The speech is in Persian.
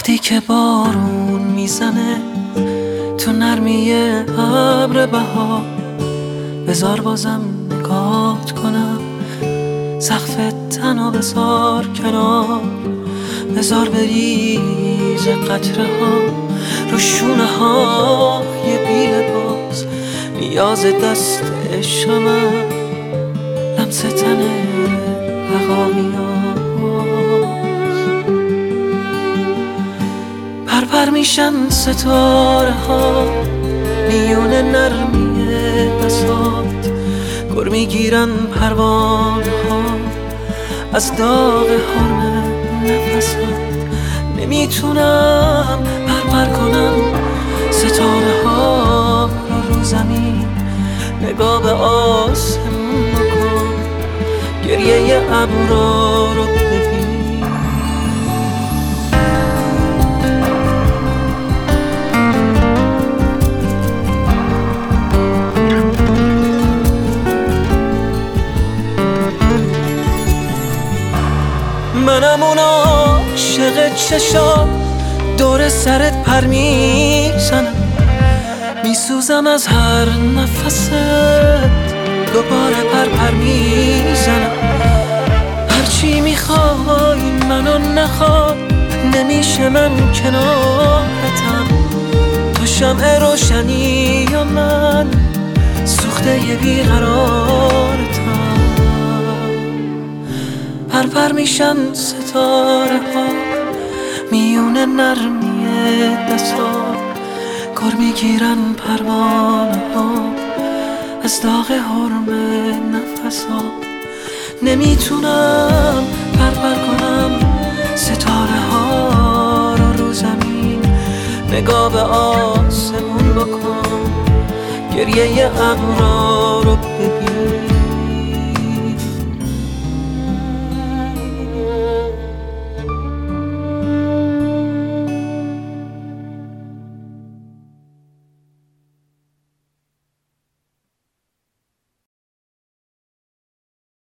وقتی که بارون میزنه تو نرمی ابر بهار، بذار بازم نگاهت کنم، سقف تنها بذار کنار، بذار بریز قطره ها رو شونه ها یه بی لباس، نیاز دست عشقم لمس تنه بقامیاست. پر میشن ستاره ها میون نرمی بساط، گر میگیرن پروانه ها از داغ حرم نفسات. نمیتونم پر کنم ستاره ها رو زمین، نگاه به آسمون بکن، گریه ابرا رو ببین. منم اون عاشق چشام دور سرت پر میزنم، میسوزم از هر نفست، دوباره پر میزنم. هرچی میخوای منو نخواد، نمیشه من کنارتم، تو شمع روشنی و من سوخته ی بیقرارتم. پر میشن ستاره ها میون نرمی دستات، گر میگیرن پروانه ها از داغ حرم نفسات. نمیتونم پر کنم ستاره ها رو زمین، نگاه به آسمون بکن، گریه ابرا